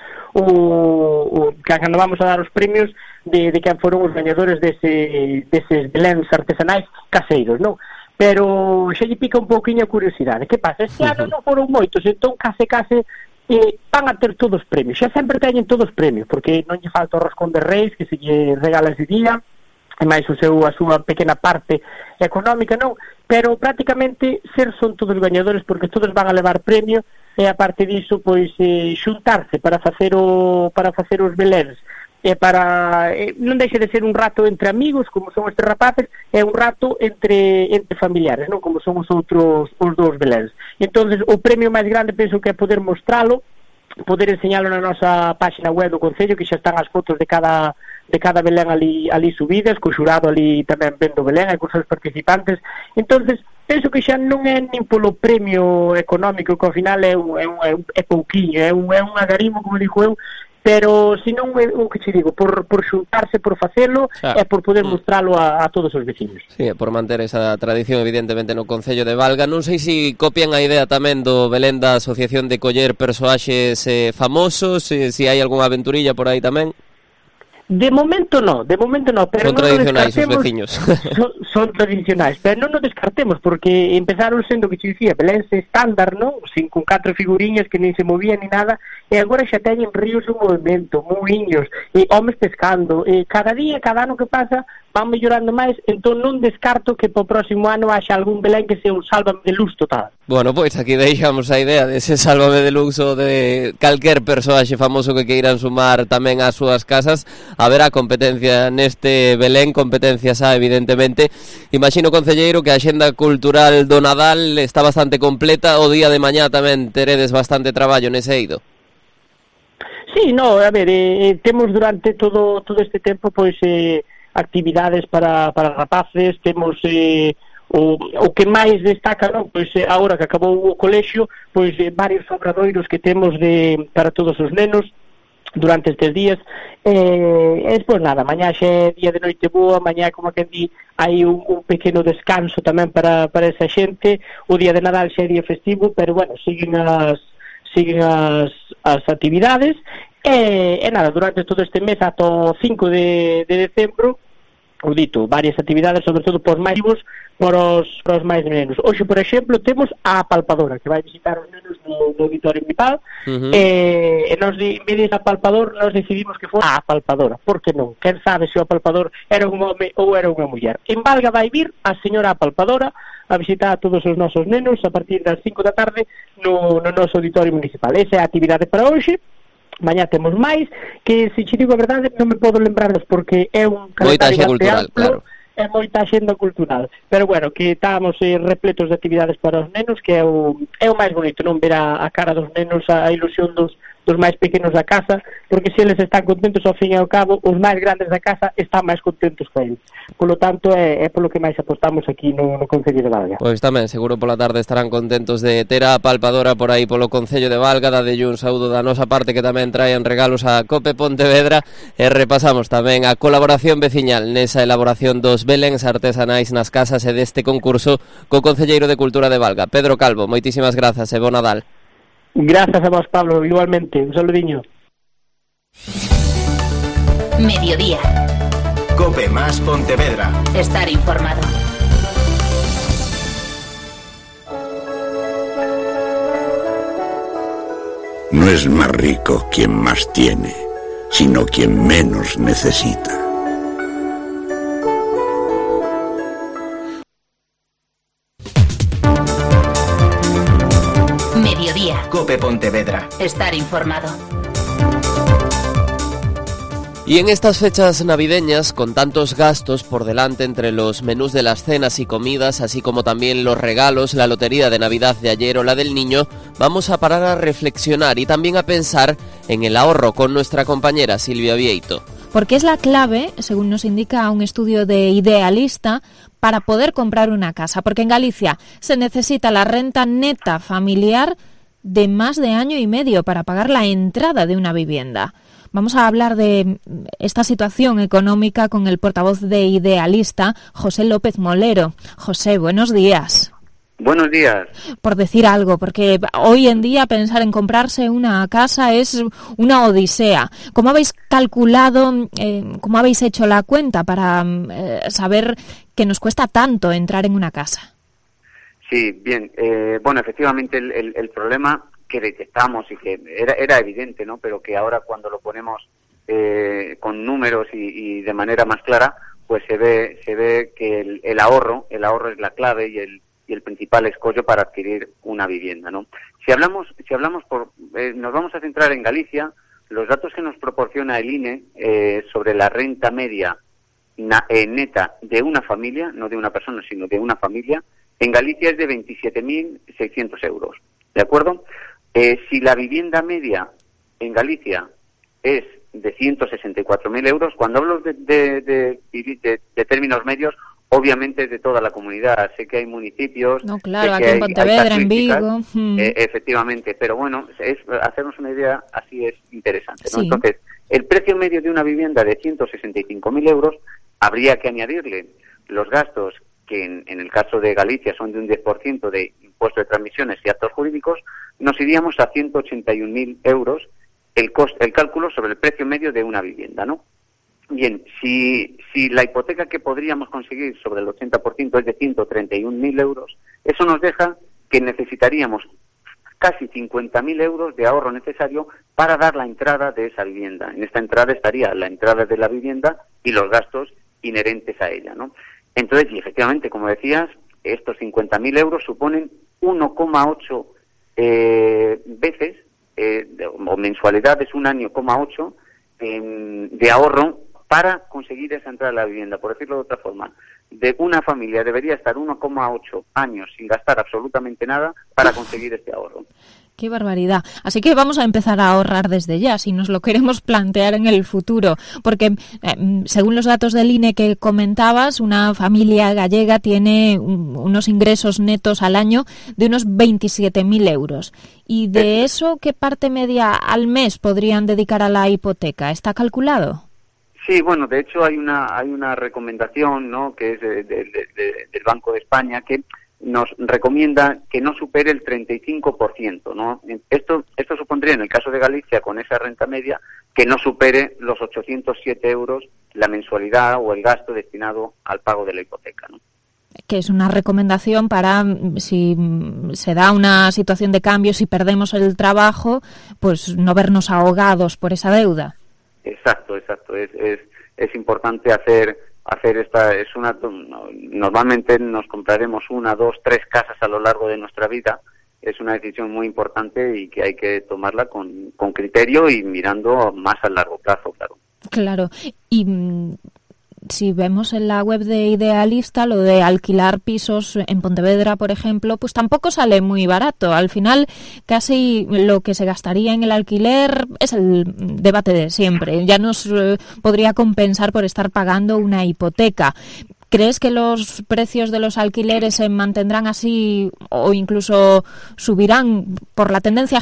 cando vamos a dar os premios de quen foron os gañadores deses beléns artesanais caseiros, non? Pero xa lle pica un pouquiño a curiosidade. Que pasa? Este ano non foron moitos, entón case van a ter todos premios. Xa sempre teñen todos premios, porque non lle falta o roscón de Reis que se lle regala ese día, e máis a súa pequena parte económica, non? Pero prácticamente son todos gañadores, porque todos van a levar premio, e aparte diso, pois, xuntarse para facer os beléns, e para non deixe de ser un rato entre amigos, como son estes rapaces, é un rato entre familiares, non? Como son os dous beléns. Entonces, o premio máis grande penso que é poder mostralo, poder enseñalo na nosa página web do Concello, que xa están as fotos de cada Belén ali subidas, co xurado ali tamén vendo Belén, e cos seus participantes. Entonces, penso que xa non é nin polo premio económico, que ao final é pouquiño, é un agarimo, como digo eu, pero senón o que che digo, por xuntarse, por facelo, e por poder mostralo a todos os vecinos. Sí, por manter esa tradición evidentemente no Concello de Valga. Non sei se copian a idea tamén do Belén da Asociación de coller persoaxes famosos, se hai algunha aventurilla por aí tamén. De momento no, pero son tradicionais os veciños. Son tradicionais, pero non nos descartemos, porque empezaron sendo, que te dicía, beléns estándar, non? Con 4 figuriñas que nin se movían ni nada, e agora xa teñen ríos en movimento, muiños, e homes pescando, e cada ano que pasa van mellorando máis, entón non descarto que po próximo ano haxa algún Belén que sea un Sálvame de Luz total. Bueno, pois aquí deixamos a idea dese Sálvame de Luz ou de calquer persoaxe famoso que queiran sumar tamén ás súas casas. Haberá competencia neste Belén, competencia xa evidentemente. Imagino, concelleiro, que a axenda cultural do Nadal está bastante completa. O día de mañá tamén teredes bastante traballo nese eido. Sí, no, a ver, temos durante todo este tempo pois actividades para rapaces, temos o que máis destaca, non? Pois agora que acabou o colexio, pois varios obradoiros que temos para todos os nenos durante estes días, pois nada, mañá xa é día de noite boa, mañá, como que di, hai un pequeno descanso tamén para esa xente. O día de Nadal xa é día festivo, pero bueno, siguen as actividades, e nada, durante todo este mes ata o 5 de decembro, o dito, varias actividades, sobre todo por máis vivos, por os máis nenos. Hoxe, por exemplo, temos a apalpadora, que vai visitar os nenos no auditorio municipal, e nos, en vez da apalpador, nos decidimos que fora a apalpadora. Por que non? Quen sabe se o apalpador era un home ou era unha muller. En Valga vai vir a señora apalpadora a visitar a todos os nosos nenos a partir das 5 da tarde no noso auditorio municipal. Esa é a actividade para hoxe. Mañá temos máis, que, se che digo a verdade, non me podo lembrarlos, porque é un calendario cultural, amplo, claro. É moita axenda cultural, pero bueno, que estamos repletos de actividades para os nenos, que é o máis bonito, non? Ver a cara dos nenos, a ilusión dos máis pequenos da casa, porque se eles están contentos, ao fin e ao cabo, os máis grandes da casa están máis contentos con eles. Polo tanto, é polo que máis apostamos aquí no Concello de Valga. Pois tamén, seguro pola tarde estarán contentos de ter a apalpadora por aí polo Concello de Valga. Dadelle un saúdo da nosa parte, que tamén traen regalos a Cope Pontevedra, e repasamos tamén a colaboración veciñal nesa elaboración dos beléns artesanais nas casas e deste concurso co Concelleiro de Cultura de Valga, Pedro Calvo. Moitísimas grazas e bo Nadal. Grazas a vos, Pablo, igualmente. Un saludiño. Mediodía. Cope más Pontevedra. Estar informado. No es más rico quien más tiene, sino quien menos necesita. Mediodía. Cope Pontevedra. Estar informado. Y en estas fechas navideñas, con tantos gastos por delante entre los menús de las cenas y comidas, así como también los regalos, la lotería de Navidad de ayer o la del niño, vamos a parar a reflexionar y también a pensar en el ahorro con nuestra compañera Silvia Vieito. Porque es la clave, según nos indica un estudio de Idealista, para poder comprar una casa. Porque en Galicia se necesita la renta neta familiar de más de año y medio para pagar la entrada de una vivienda. Vamos a hablar de esta situación económica con el portavoz de Idealista, José López Molero. José, buenos días. Buenos días. Por decir algo, porque hoy en día pensar en comprarse una casa es una odisea. ¿Cómo habéis calculado, cómo habéis hecho la cuenta para saber que nos cuesta tanto entrar en una casa? Sí, bien. Bueno, efectivamente el problema que detectamos y que era evidente, ¿no? Pero que ahora cuando lo ponemos con números y de manera más clara, pues se ve que el ahorro es la clave y el principal escollo para adquirir una vivienda, ¿no? Si hablamos nos vamos a centrar en Galicia. Los datos que nos proporciona el INE sobre la renta media neta de una familia, no de una persona, sino de una familia, en Galicia es de 27.600 euros, ¿de acuerdo? Si la vivienda media en Galicia es de 164.000 euros, cuando hablo de términos medios, obviamente es de toda la comunidad. Sé que hay municipios... No, claro, aquí en Pontevedra, en Vigo... efectivamente, pero bueno, hacernos una idea así es interesante, ¿no? Sí. Entonces, el precio medio de una vivienda de 165.000 euros, habría que añadirle los gastos que en el caso de Galicia son de un 10% de impuesto de transmisiones y actos jurídicos, nos iríamos a 181.000 euros el cálculo sobre el precio medio de una vivienda, ¿no? Bien, si la hipoteca que podríamos conseguir sobre el 80% es de 131.000 euros, eso nos deja que necesitaríamos casi 50.000 euros de ahorro necesario para dar la entrada de esa vivienda. En esta entrada estaría la entrada de la vivienda y los gastos inherentes a ella, ¿no? Entonces, y efectivamente, como decías, estos 50.000 euros suponen 1,8 veces, o mensualidades, 1,8 de ahorro para conseguir esa entrada a la vivienda. Por decirlo de otra forma, de una familia debería estar 1,8 años sin gastar absolutamente nada para conseguir este ahorro. ¡Qué barbaridad! Así que vamos a empezar a ahorrar desde ya, si nos lo queremos plantear en el futuro, porque según los datos del INE que comentabas, una familia gallega tiene unos ingresos netos al año de unos 27.000 euros. ¿Y de eso qué parte media al mes podrían dedicar a la hipoteca? ¿Está calculado? Sí, bueno, de hecho hay una recomendación, ¿no?, que es del Banco de España, que nos recomienda que no supere el 35%, ¿no? Esto supondría, en el caso de Galicia, con esa renta media, que no supere los 807 euros la mensualidad o el gasto destinado al pago de la hipoteca, ¿no? Que es una recomendación para, si se da una situación de cambio, si perdemos el trabajo, pues no vernos ahogados por esa deuda. Exacto. Es importante hacer esta, normalmente nos compraremos 1, 2, 3 casas a lo largo de nuestra vida. Es una decisión muy importante y que hay que tomarla con criterio y mirando más a largo plazo, claro. Claro, y si vemos en la web de Idealista, lo de alquilar pisos en Pontevedra, por ejemplo, pues tampoco sale muy barato. Al final, casi lo que se gastaría en el alquiler es el debate de siempre. Ya nos podría compensar por estar pagando una hipoteca. ¿Crees que los precios de los alquileres se mantendrán así o incluso subirán por la tendencia?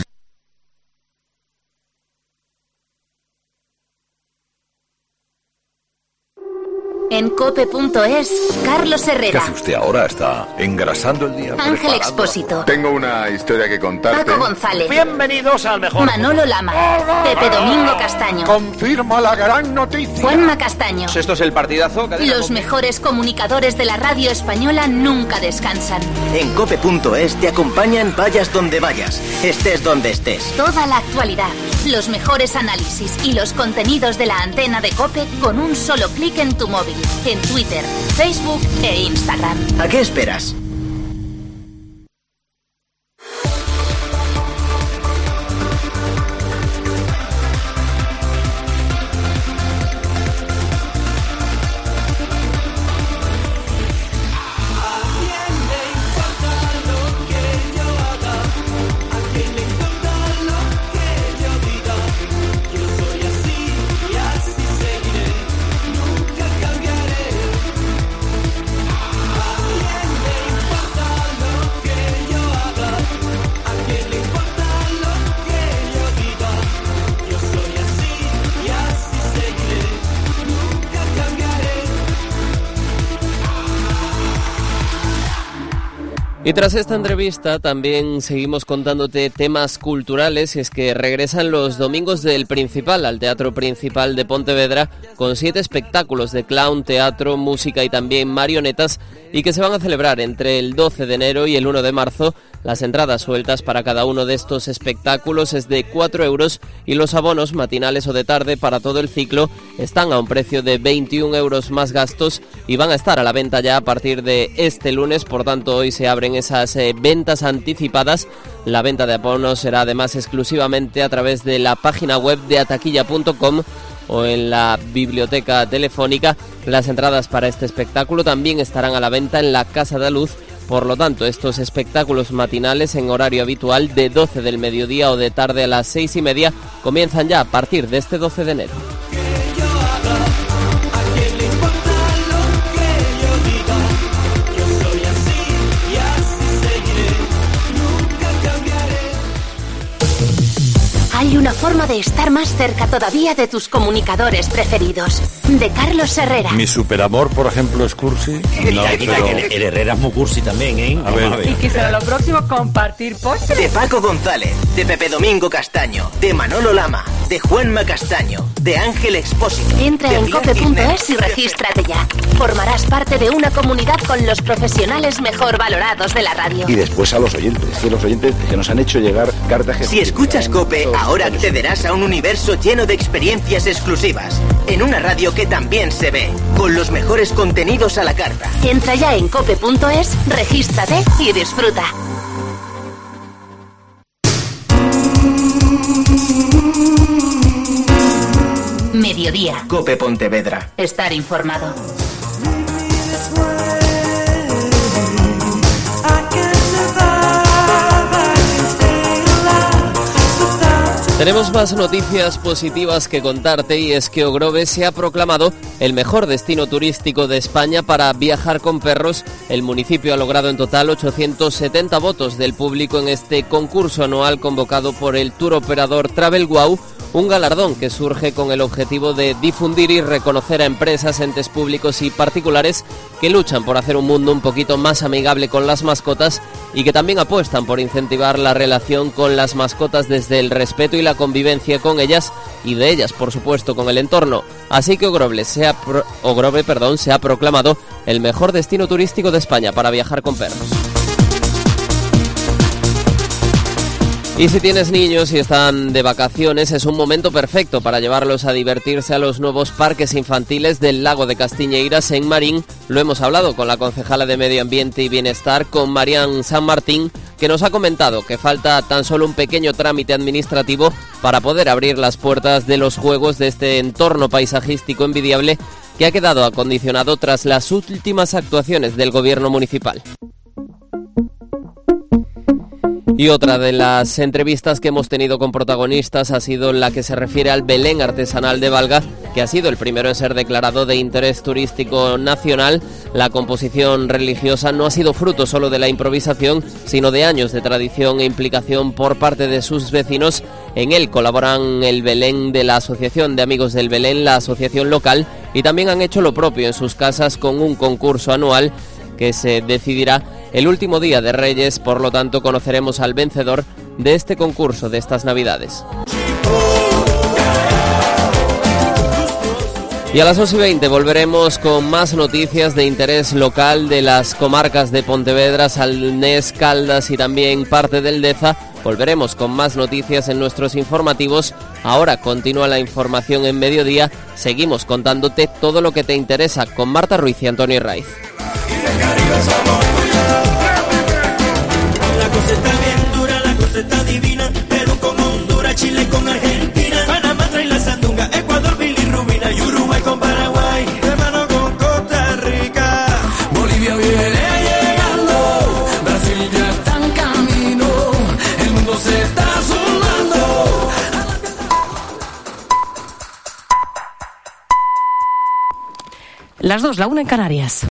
En cope.es, Carlos Herrera. ¿Qué hace usted ahora? ¿Está engrasando el día? Ángel Expósito. Tengo una historia que contarte. Paco González. Bienvenidos al mejor. Manolo Lama. Pepe Domingo Castaño. Confirma la gran noticia. Juanma Castaño. Esto es el partidazo. Los mejores comunicadores de la radio española nunca descansan. En cope.es te acompañan vayas donde vayas, estés donde estés. Toda la actualidad, los mejores análisis y los contenidos de la antena de Cope con un solo clic en tu móvil. En Twitter, Facebook e Instagram. ¿A qué esperas? Y tras esta entrevista también seguimos contándote temas culturales, y es que regresan los domingos del Principal al Teatro Principal de Pontevedra con 7 espectáculos de clown, teatro, música y también marionetas, y que se van a celebrar entre el 12 de enero y el 1 de marzo. Las entradas sueltas para cada uno de estos espectáculos es de 4 euros y los abonos matinales o de tarde para todo el ciclo están a un precio de 21 euros más gastos y van a estar a la venta ya a partir de este lunes. Por tanto, hoy se abren esas ventas anticipadas. La venta de abonos será además exclusivamente a través de la página web de ataquilla.com o en la biblioteca telefónica. Las entradas para este espectáculo también estarán a la venta en la Casa da Luz. Por lo tanto, estos espectáculos matinales en horario habitual de 12 del mediodía o de tarde a las 6:30 comienzan ya a partir de este 12 de enero. Hay una forma de estar más cerca todavía de tus comunicadores preferidos. De Carlos Herrera. Mi superamor, por ejemplo, es cursi. No, pero... El Herrera es muy cursi también, ¿eh? A ver. Y que será lo próximo compartir postres. De Paco González, de Pepe Domingo Castaño, de Manolo Lama, de Juanma Castaño, de Ángel Expósito. Entra en cope.es y regístrate ya. Formarás parte de una comunidad con los profesionales mejor valorados de la radio. Y después a los oyentes, que nos han hecho llegar cartas que... Si escuchas Cope, ahora accederás a un universo lleno de experiencias exclusivas. En una radio que también se ve, con los mejores contenidos a la carta. Entra ya en cope.es, regístrate y disfruta. Mediodía. Cope Pontevedra. Estar informado. Tenemos más noticias positivas que contarte, y es que Ogrove se ha proclamado el mejor destino turístico de España para viajar con perros. El municipio ha logrado en total 870 votos del público en este concurso anual convocado por el tour operador TravelWow, un galardón que surge con el objetivo de difundir y reconocer a empresas, entes públicos y particulares que luchan por hacer un mundo un poquito más amigable con las mascotas y que también apuestan por incentivar la relación con las mascotas desde el respeto y la convivencia con ellas, y de ellas, por supuesto, con el entorno. Así que Ogrove se ha proclamado el mejor destino turístico de España para viajar con perros. Y si tienes niños y están de vacaciones, es un momento perfecto para llevarlos a divertirse a los nuevos parques infantiles del Lago de Castiñeiras en Marín. Lo hemos hablado con la concejala de Medio Ambiente y Bienestar, con Marian San Martín, que nos ha comentado que falta tan solo un pequeño trámite administrativo para poder abrir las puertas de los juegos de este entorno paisajístico envidiable que ha quedado acondicionado tras las últimas actuaciones del gobierno municipal. Y otra de las entrevistas que hemos tenido con protagonistas ha sido la que se refiere al Belén artesanal de Valga, que ha sido el primero en ser declarado de interés turístico nacional. La composición religiosa no ha sido fruto solo de la improvisación, sino de años de tradición e implicación por parte de sus vecinos. En él colaboran el Belén de la Asociación de Amigos del Belén, la asociación local, y también han hecho lo propio en sus casas con un concurso anual que se decidirá el último día de Reyes. Por lo tanto, conoceremos al vencedor de este concurso de estas Navidades. Y a las 2:20 volveremos con más noticias de interés local de las comarcas de Pontevedra, Salnés, Caldas y también parte del Deza. Volveremos con más noticias en nuestros informativos. Ahora continúa la información en Mediodía. Seguimos contándote todo lo que te interesa con Marta Ruiz y Antonio Raiz. La cosa está bien dura, la cosa está divina. Perú con Honduras, Chile con Argentina, Panamá trae la sandunga, Ecuador, bilirrubina y Uruguay con Paraguay, hermano con Costa Rica. Bolivia viene llegando, Brasil ya está en camino, el mundo se está sumando. Las 2, la 1 en Canarias.